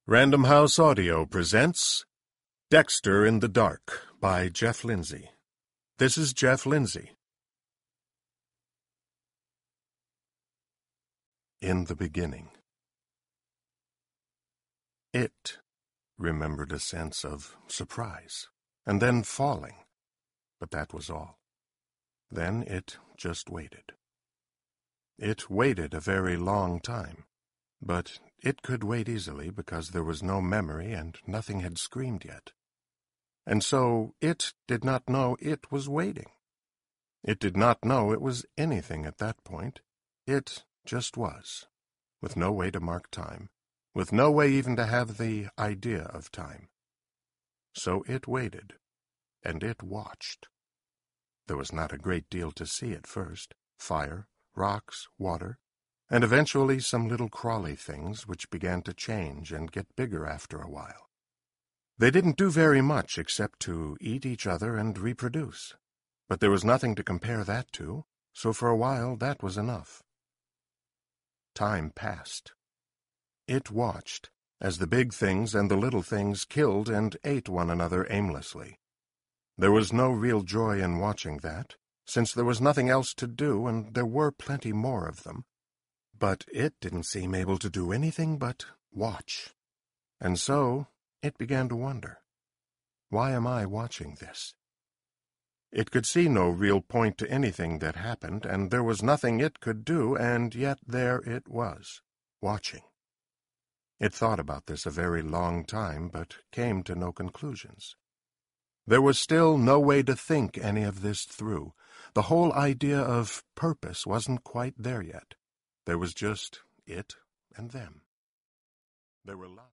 Random House Audio presents Dexter in the Dark by Jeff Lindsay. This is Jeff Lindsay. In the beginning. It remembered a sense of surprise, and then falling, but that was all. Then it just waited. It waited a very long time, but it could wait easily because there was no memory and nothing had screamed yet. And so it did not know it was waiting. It did not know it was anything at that point. It just was, with no way to mark time, with no way even to have the idea of time. So it waited, and it watched. There was not a great deal to see at first: fire, rocks, water, and eventually some little crawly things which began to change and get bigger after a while. They didn't do very much except to eat each other and reproduce, but there was nothing to compare that to, so for a while that was enough. Time passed. It watched as the big things and the little things killed and ate one another aimlessly. There was no real joy in watching that, since there was nothing else to do and there were plenty more of them. But it didn't seem able to do anything but watch. And so it began to wonder, why am I watching this? It could see no real point to anything that happened, and there was nothing it could do, and yet there it was, watching. It thought about this a very long time, but came to no conclusions. There was still no way to think any of this through. The whole idea of purpose wasn't quite there yet. There was just it and them. There were lots.